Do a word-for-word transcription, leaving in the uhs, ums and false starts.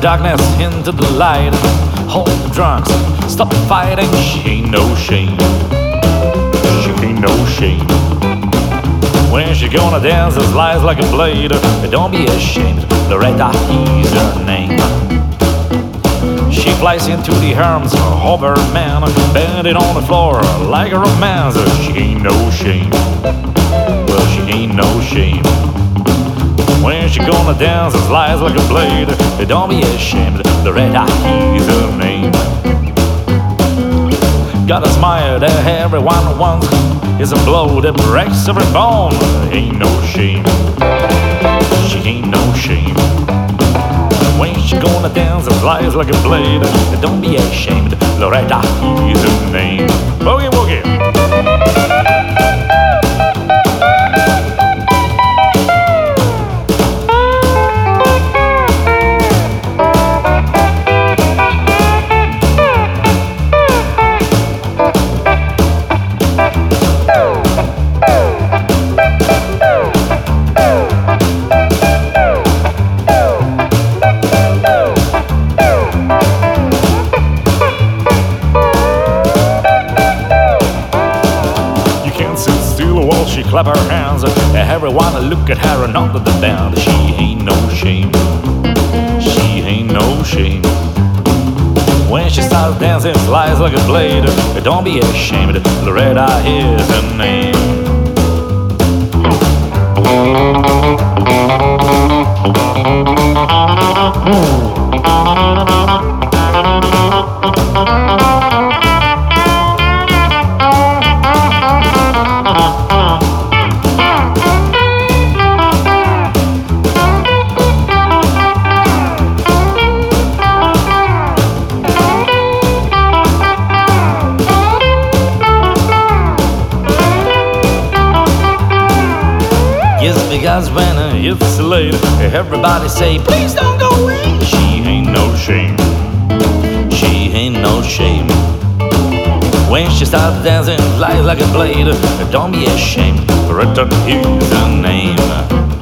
darkness into the light. Hold the drums, stop fighting. She ain't no shame. She ain't no shame. When she gonna dance, it slides like a blade. Don't be ashamed, Loretta is her name. She flies into the arms of her man, bending on the floor like a romance. She ain't no shame. Well, she ain't no shame. When she gonna dance, it slides like a blade. Don't be ashamed, Loretta is her name. Got a smile that everyone wants. It's a blow that breaks every bone. Ain't no shame. She ain't no shame. When she gonna dance, it slides like a blade. Don't be ashamed, Loretta is her name. Boogie woogie. While she clap her hands, everyone look at her and under the band. She ain't no shame. She ain't no shame. When she starts dancing, flies like a blade. Don't be ashamed, Loretta is her name. Yes, because when it's late, everybody say, please don't go away. She ain't no shame. She ain't no shame. When she starts dancing, flies like a blade. Don't be ashamed, Loretta is her name.